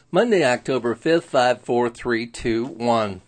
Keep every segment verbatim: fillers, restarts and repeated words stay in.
Monday, October fifth, five four three two one.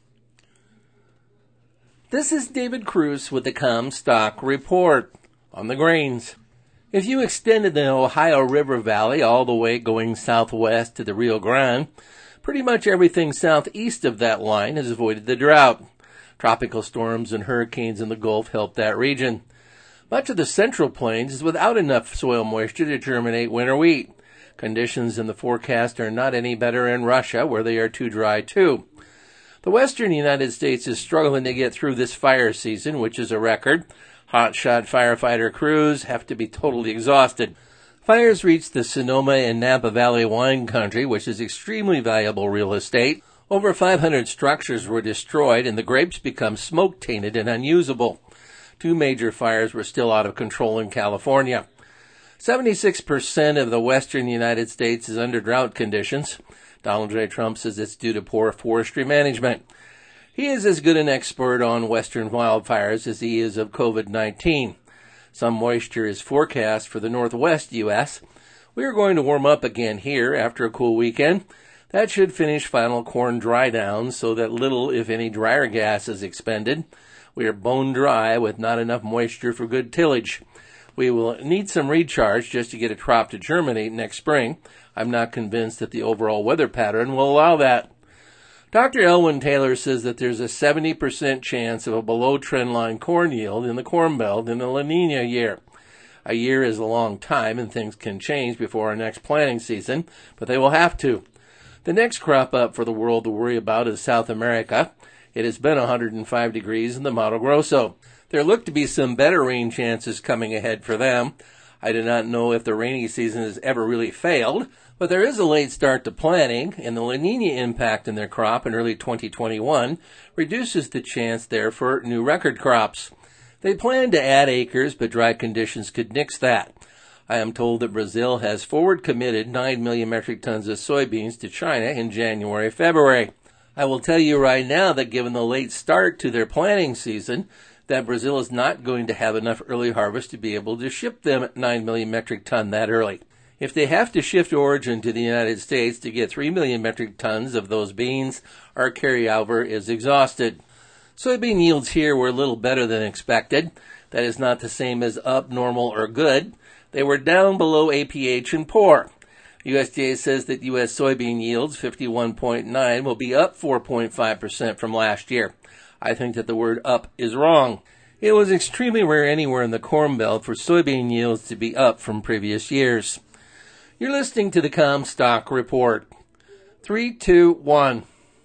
This is David Cruz with the Comstock Report on the grains. If you extended the Ohio River Valley all the way going southwest to the Rio Grande, pretty much everything southeast of that line has avoided the drought. Tropical storms and hurricanes in the Gulf helped that region. Much of the Central Plains is without enough soil moisture to germinate winter wheat. Conditions in the forecast are not any better in Russia, where they are too dry too. The western United States is struggling to get through this fire season, which is a record. Hotshot firefighter crews have to be totally exhausted. Fires reached the Sonoma and Napa Valley wine country, which is extremely valuable real estate. Over five hundred structures were destroyed, and the grapes become smoke-tainted and unusable. Two major fires were still out of control in California. seventy-six percent of the western United States is under drought conditions. Donald J. Trump says it's due to poor forestry management. He is as good an expert on western wildfires as he is of COVID nineteen. Some moisture is forecast for the northwest U S. We are going to warm up again here after a cool weekend. That should finish final corn dry down so that little, if any, dryer gas is expended. We are bone dry with not enough moisture for good tillage. We will need some recharge just to get a crop to germinate next spring. I'm not convinced that the overall weather pattern will allow that. Doctor Elwyn Taylor says that there's a seventy percent chance of a below trendline corn yield in the Corn Belt in the La Nina year. A year is a long time and things can change before our next planting season, but they will have to. The next crop up for the world to worry about is South America. It has been one hundred five degrees in the Mato Grosso. There look to be some better rain chances coming ahead for them. I do not know if the rainy season has ever really failed, but there is a late start to planting, and the La Nina impact in their crop in early twenty twenty-one reduces the chance there for new record crops. They plan to add acres, but dry conditions could nix that. I am told that Brazil has forward committed nine million metric tons of soybeans to China in January, February. I will tell you right now that given the late start to their planting season, that Brazil is not going to have enough early harvest to be able to ship them nine million metric ton that early. If they have to shift origin to the United States to get three million metric tons of those beans, our carryover is exhausted. Soybean yields here were a little better than expected. That is not the same as up, normal, or good. They were down below A P H and poor. U S D A says that U S soybean yields, fifty-one point nine, will be up four point five percent from last year. I think that the word up is wrong. It was extremely rare anywhere in the Corn Belt for soybean yields to be up from previous years. You're listening to the Comstock Report. Three, two, one.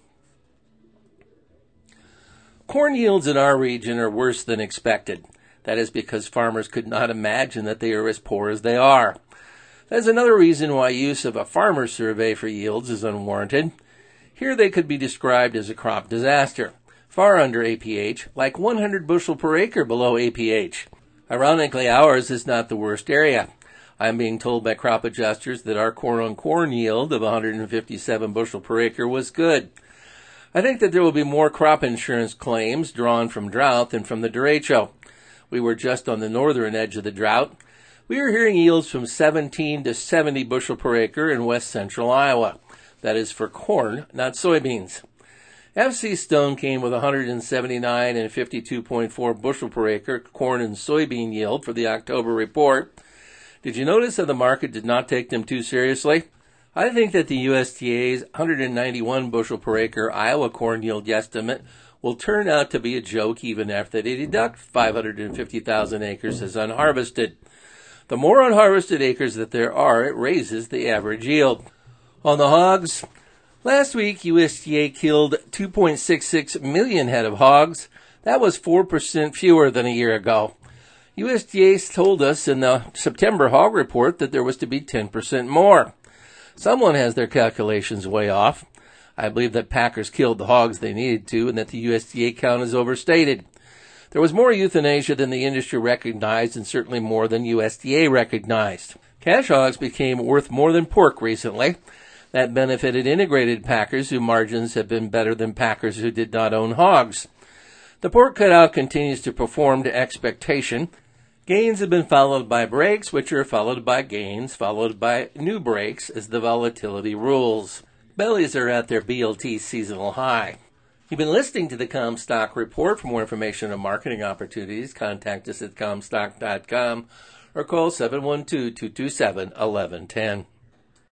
Corn yields in our region are worse than expected. That is because farmers could not imagine that they are as poor as they are. That is another reason why use of a farmer survey for yields is unwarranted. Here they could be described as a crop disaster, far under A P H, like one hundred bushel per acre below A P H. Ironically, ours is not the worst area. I am being told by crop adjusters that our corn-on-corn yield of one hundred fifty-seven bushel per acre was good. I think that there will be more crop insurance claims drawn from drought than from the derecho. We were just on the northern edge of the drought. We are hearing yields from seventeen to seventy bushel per acre in west central Iowa. That is for corn, not soybeans. F C Stone came with one hundred seventy-nine and fifty-two point four bushel per acre corn and soybean yield for the October report. Did you notice that the market did not take them too seriously? I think that the U S D A's one hundred ninety-one bushel per acre Iowa corn yield estimate will turn out to be a joke even after they deduct five hundred fifty thousand acres as unharvested. The more unharvested acres that there are, it raises the average yield. On the hogs, last week U S D A killed two point six six million head of hogs. That was four percent fewer than a year ago. U S D A told us in the September hog report that there was to be ten percent more. Someone has their calculations way off. I believe that packers killed the hogs they needed to and that the U S D A count is overstated. There was more euthanasia than the industry recognized and certainly more than U S D A recognized. Cash hogs became worth more than pork recently. That benefited integrated packers whose margins have been better than packers who did not own hogs. The pork cutout continues to perform to expectation. Gains have been followed by breaks, which are followed by gains, followed by new breaks as the volatility rules. Bellies are at their B L T seasonal high. You've been listening to the Comstock Report. For more information on marketing opportunities, contact us at comstock dot com or call seven one two, two two seven, one one one zero.